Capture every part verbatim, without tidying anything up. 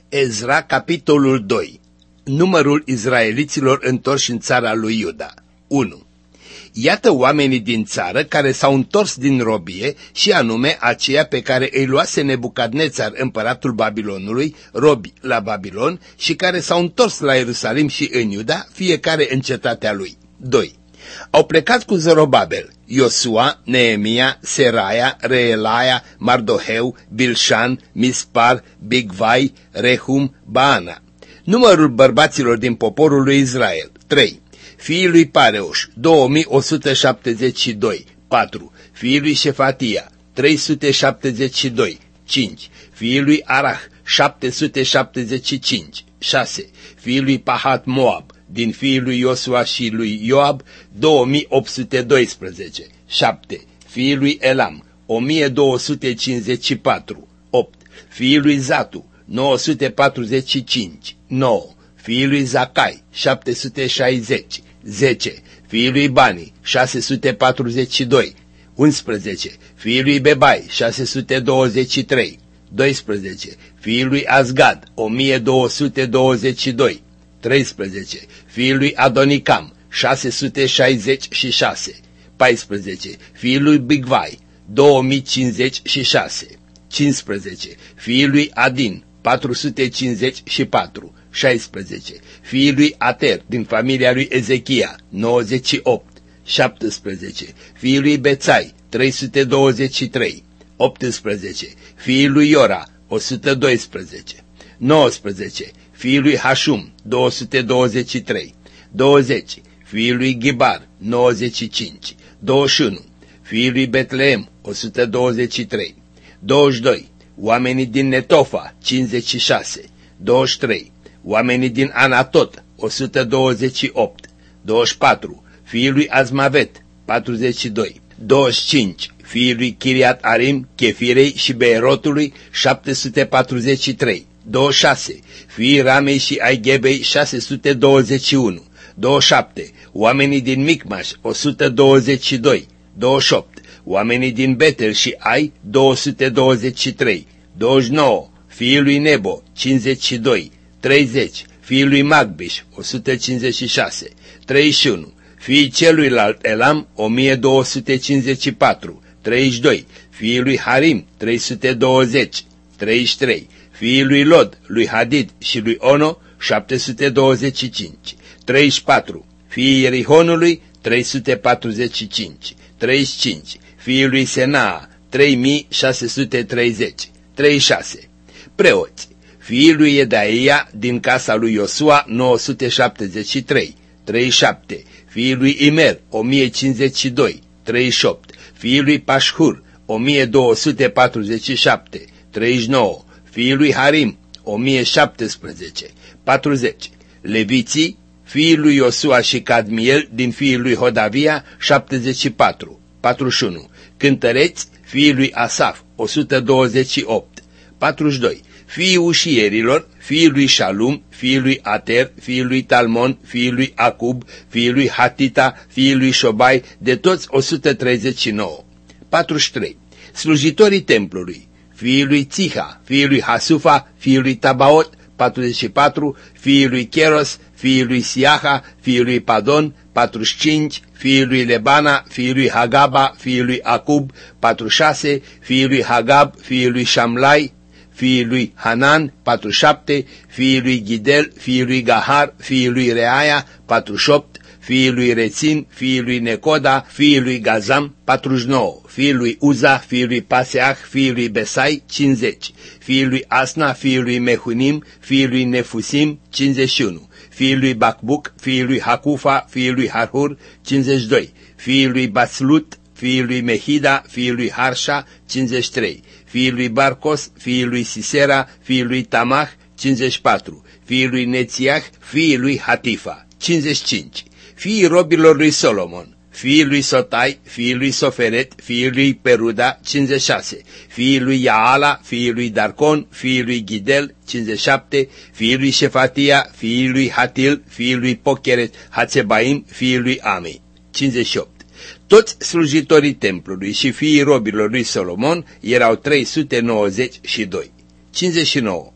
Ezra, capitolul doi. Numărul izraeliților întorși în țara lui Iuda. unu. Iată oamenii din țară care s-au întors din robie, și anume aceia pe care îi luase Nebucadnețar, împăratul Babilonului, robi la Babilon, și care s-au întors la Ierusalim și în Iuda, fiecare în cetatea lui. doi. Au plecat cu Zorobabel, Iosua, Neemia, Seraia, Reelaia, Mardoheu, Bilșan, Mispar, Bigvai, Rehum, Baana. Numărul bărbaților din poporul lui Israel. trei. Fiii lui Pareuș, două mii o sută șaptezeci și doi. patru. Fiii lui Șefatia, trei sute șaptezeci și doi. cinci. Fiii lui Arah, șapte sute șaptezeci și cinci. șase. Fiii lui Pahat Moab, din fiii lui Iosua și lui Ioab, două mii opt sute doisprezece. șapte. Fiii lui Elam, o mie două sute cincizeci și patru. opt. Fiii lui Zatu, nouă sute patruzeci și cinci. nouă. Fiii lui Zacai, șapte sute șaizeci. zece. Fiii lui Bani, șase sute patruzeci și doi. unsprezece. Fiii lui Bebai, șase sute douăzeci și trei. doisprezece. Fiii lui Azgad, o mie două sute douăzeci și doi. treisprezece. Fiii lui Adonicam, șase sute șaizeci și șase. paisprezece. Fiii lui Bigvai, două mii cincizeci și șase. cincisprezece. Fiii lui Adin, patru sute cincizeci și patru. șaisprezece. Fiii lui Ater, din familia lui Ezechia, nouăzeci și opt. șaptesprezece. Fiii lui Bețai, trei sute douăzeci și trei. optsprezece. Fiii lui Iora, o sută doisprezece. nouăsprezece. Fiii lui Hașum, două sute douăzeci și trei. douăzeci. Fiii lui Ghibar, nouăzeci și cinci. douăzeci și unu. Fiii lui Betleem, o sută douăzeci și trei. douăzeci și doi. Oamenii din Netofa, cincizeci și șase. douăzeci și trei. Oamenii din Anatot, o sută douăzeci și opt. douăzeci și patru. Fiii lui Azmavet, patruzeci și doi. douăzeci și cinci. Fiii lui Chiriat Arim, Chefirei și Beerotului, șapte sute patruzeci și trei. douăzeci și șase. Fiii Ramei și ai Ghebei, șase sute douăzeci și unu. douăzeci și șapte. Oamenii din Micmaș, o sută douăzeci și doi. douăzeci și opt. Oamenii din Betel și Ai, două sute douăzeci și trei. douăzeci și nouă. Fiii lui Nebo, cincizeci și doi. treizeci. Fiii lui Magbiș, o sută cincizeci și șase. treizeci și unu. Fiii celuilalt Elam, o mie două sute cincizeci și patru. treizeci și doi. Fiii lui Harim, trei sute douăzeci. treizeci și trei. Fiii lui Lod, lui Hadid și lui Ono, șapte sute douăzeci și cinci. treizeci și patru. Fiii Ierihonului, trei sute patruzeci și cinci. treizeci și cinci. Fiii lui Senaa, trei mii șase sute treizeci. treizeci și șase. Preoți. Fiii lui Edaia, din casa lui Iosua, nouă sute șaptezeci și trei. treizeci și șapte. Fiii lui Imer, o mie cincizeci și doi. treizeci și opt. Fiii lui Pașhur, o mie două sute patruzeci și șapte. treizeci și nouă. Fiii lui Harim, o mie șaptesprezece. patruzeci. Leviții, fiii lui Iosua și Cadmiel, din fiii lui Hodavia, șaptezeci și patru. patruzeci și unu. Cântăreți, fiii lui Asaf, o sută douăzeci și opt. patruzeci și doi. Fiii ușierilor, fiii lui Shalum, fiii lui Ater, fiii lui Talmon, fiii lui Acub, fiii lui Hatita, fiii lui Șobai, de toți o sută treizeci și nouă. patruzeci și trei. Slujitorii templului, fiii lui Țiha, fiii lui Hasufa, fiii lui Tabaot, patruzeci și patru. Fiii lui Cheros, fiii lui Siaha, fiii lui Padon, patruzeci și cinci. Fiii lui Lebana, fiii lui Hagaba, fiii lui Acub, patruzeci și șase. Fiii lui Hagab, fiii lui Șamlai, fiii lui Hanan, patruzeci și șapte. Fiii lui Ghidel, fiii lui Gahar, fiii lui Reaia, patruzeci și opt. Fiii lui Rețin, fiii lui Necoda, fiii lui Gazam, patruzeci și nouă. Fiii lui Uza, fiii lui Paseah, fiii lui Besai, cincizeci. Fiii lui Asna, fiii lui Mehunim, fiii lui Nefusim, cincizeci și unu. Fiii lui Bacbuc, fiii lui Hacufa, fiii lui Harhur, cincizeci și doi. Fiii lui Baslut, fiii lui Mehida, fiii lui Harsha, cincizeci și trei. Fiii lui Barcos, fiii lui Sisera, fiii lui Tamah, cincizeci și patru. Fiii lui Nețiah, fiii lui Hatifa, cincizeci și cinci. Fiii robilor lui Solomon, fiii lui Sotai, fiii lui Soferet, fiii lui Peruda, cincizeci și șase. Fiii lui Iaala, fiii lui Darcon, fiii lui Ghidel, cincizeci și șapte. Fiii lui Șefatia, fiii lui Hatil, fiii lui Pocheret, Hațebaim, fiii lui Ami, cincizeci și opt. Toți slujitorii templului și fiii robilor lui Solomon erau trei sute nouăzeci și doi. cincizeci și nouă.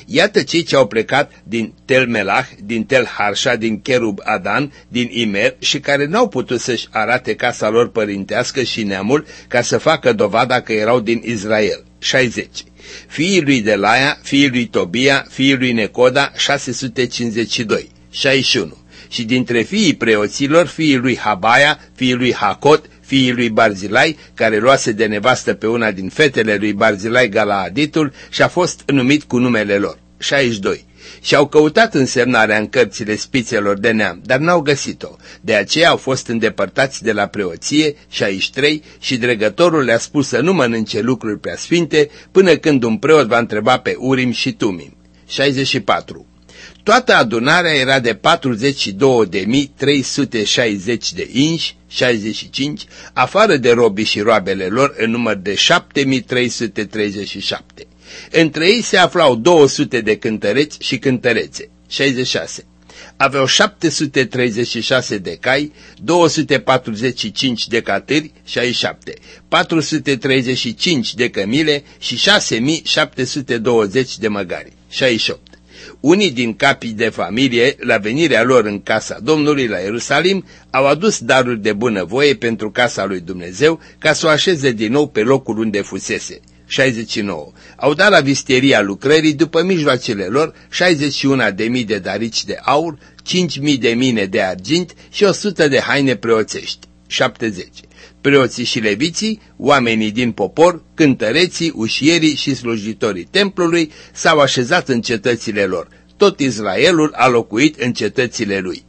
Iată cei ce au plecat din Tel Melah, din Tel Harsha, din Cherub Adan, din Imer și care n-au putut să-și arate casa lor părintească și neamul ca să facă dovada că erau din Israel. șaizeci. Fiii lui Delaia, fiii lui Tobia, fiii lui Necoda, șase sute cincizeci și doi. șaizeci și unu. Și dintre fiii preoților, fiii lui Habaia, fiii lui Hacot, fiii lui Barzilai, care luase de nevastă pe una din fetele lui Barzilai Galaaditul și a fost numit cu numele lor. șaizeci și doi. Și au căutat însemnarea în cărțile spițelor de neam, dar n-au găsit-o. De aceea au fost îndepărtați de la preoție, șaizeci și trei, și dregătorul le-a spus să nu mănânce lucruri preasfinte, până când un preot va întreba pe Urim și Tumim. șaizeci și patru. Toată adunarea era de patruzeci și două de mii trei sute șaizeci de inși, șaizeci și cinci, afară de robii și roabele lor în număr de șapte mii trei sute treizeci și șapte. Între ei se aflau două sute de cântăreți și cântărețe, șaizeci și șase. Aveau șapte sute treizeci și șase de cai, două sute patruzeci și cinci de catâri, șaizeci și șapte, patru sute treizeci și cinci de cămile și șase mii șapte sute douăzeci de măgari, șaizeci și opt. Unii din capii de familie, la venirea lor în casa Domnului la Ierusalim, au adus daruri de bunăvoie pentru casa lui Dumnezeu ca să o așeze din nou pe locul unde fusese. șaizeci și nouă. Au dat la visteria lucrării după mijloacele lor șaizeci și unu de mii de darici de aur, cinci mii de mine de argint și o sută de haine preoțești. șaptezeci. Preoții și leviții, oamenii din popor, cântăreții, ușierii și slujitorii templului s-au așezat în cetățile lor. Tot Israelul a locuit în cetățile lui.